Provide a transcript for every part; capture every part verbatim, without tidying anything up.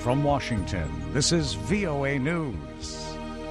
from Washington, this is V O A News.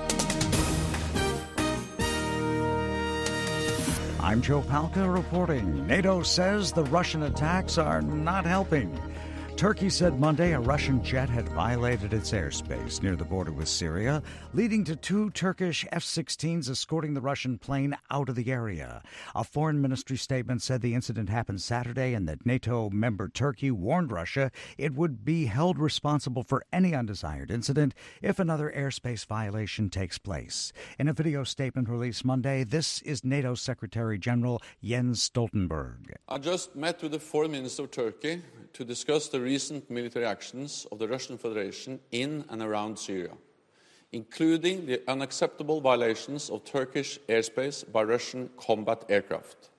I'm Joe Palca reporting. NATO says the Russian attacks are not helping. Turkey said Monday a Russian jet had violated its airspace near the border with Syria, leading to two Turkish F sixteens escorting the Russian plane out of the area. A foreign ministry statement said the incident happened Saturday and that NATO member Turkey warned Russia it would be held responsible for any undesired incident if another airspace violation takes place. In a video statement released Monday, this is NATO Secretary General Jens Stoltenberg. I just met with the Foreign Minister of Turkey to discuss the recent military actions of the Russian Federation in and around Syria, including the unacceptable violations of Turkish airspace by Russian combat aircraft.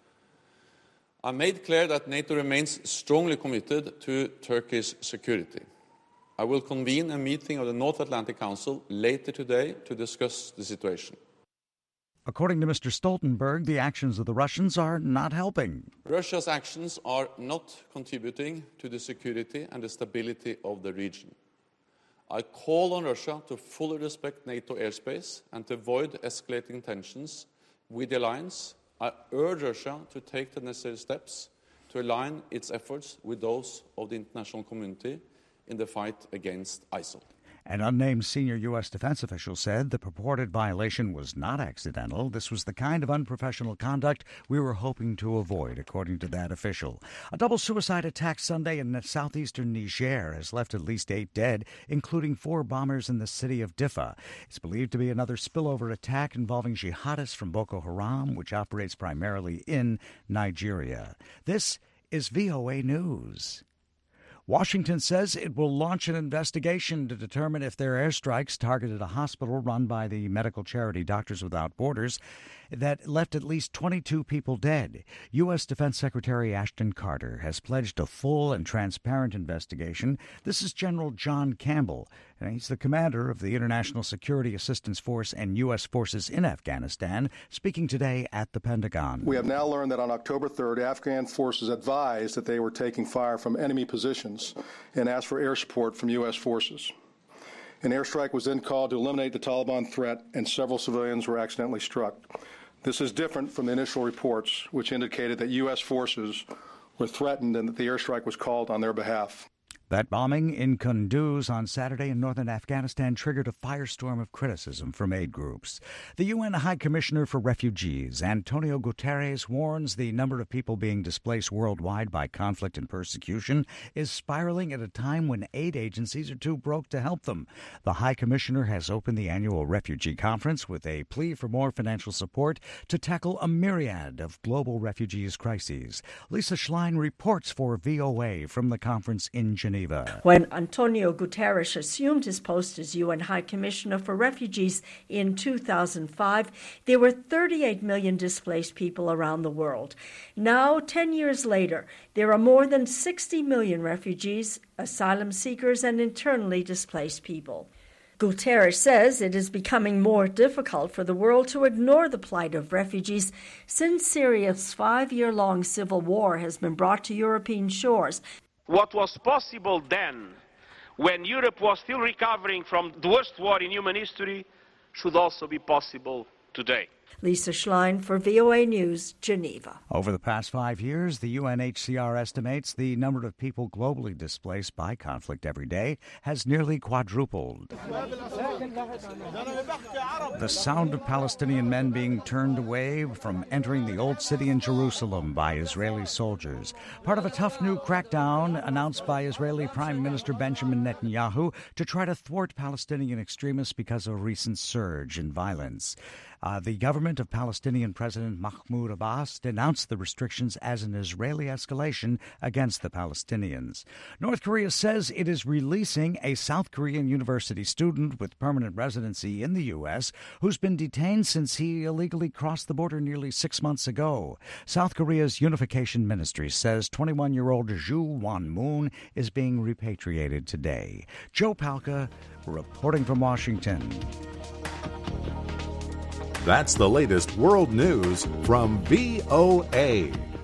I made clear that NATO remains strongly committed to Turkey's security. I will convene a meeting of the North Atlantic Council later today to discuss the situation. According to Mister Stoltenberg, the actions of the Russians are not helping. Russia's actions are not contributing to the security and the stability of the region. I call on Russia to fully respect NATO airspace and to avoid escalating tensions with the alliance. I urge Russia to take the necessary steps to align its efforts with those of the international community in the fight against ISIL. An unnamed senior U S defense official said the purported violation was not accidental. This was the kind of unprofessional conduct we were hoping to avoid, according to that official. A double suicide attack Sunday in southeastern Niger has left at least eight dead, including four bombers in the city of Diffa. It's believed to be another spillover attack involving jihadists from Boko Haram, which operates primarily in Nigeria. This is V O A News. Washington says it will launch an investigation to determine if their airstrikes targeted a hospital run by the medical charity Doctors Without Borders that left at least twenty-two people dead. U S. Defense Secretary Ashton Carter has pledged a full and transparent investigation. This is General John Campbell, and he's the commander of the International Security Assistance Force and U S forces in Afghanistan, speaking today at the Pentagon. We have now learned that on October third, Afghan forces advised that they were taking fire from enemy positions and asked for air support from U S forces. An airstrike was then called to eliminate the Taliban threat, and several civilians were accidentally struck. This is different from the initial reports, which indicated that U S forces were threatened and that the airstrike was called on their behalf. That bombing in Kunduz on Saturday in northern Afghanistan triggered a firestorm of criticism from aid groups. The U N High Commissioner for Refugees, Antonio Guterres, warns the number of people being displaced worldwide by conflict and persecution is spiraling at a time when aid agencies are too broke to help them. The High Commissioner has opened the annual Refugee Conference with a plea for more financial support to tackle a myriad of global refugees' crises. Lisa Schlein reports for V O A from the conference in Geneva. When Antonio Guterres assumed his post as U N High Commissioner for Refugees in two thousand five, there were thirty-eight million displaced people around the world. Now, ten years later, there are more than sixty million refugees, asylum seekers, and internally displaced people. Guterres says it is becoming more difficult for the world to ignore the plight of refugees since Syria's five-year-long civil war has been brought to European shores. What was possible then, when Europe was still recovering from the worst war in human history, should also be possible today. Lisa Schlein for V O A News, Geneva. Over the past five years, the U N H C R estimates the number of people globally displaced by conflict every day has nearly quadrupled. The sound of Palestinian men being turned away from entering the Old City in Jerusalem by Israeli soldiers. Part of a tough new crackdown announced by Israeli Prime Minister Benjamin Netanyahu to try to thwart Palestinian extremists because of a recent surge in violence. Uh, the government of Palestinian President Mahmoud Abbas denounced the restrictions as an Israeli escalation against the Palestinians. North Korea says it is releasing a South Korean university student with permanent residency in the U S who's been detained since he illegally crossed the border nearly six months ago. South Korea's Unification Ministry says twenty-one-year-old Ju Won-moon is being repatriated today. Joe Palca reporting from Washington. That's the latest world news from V O A.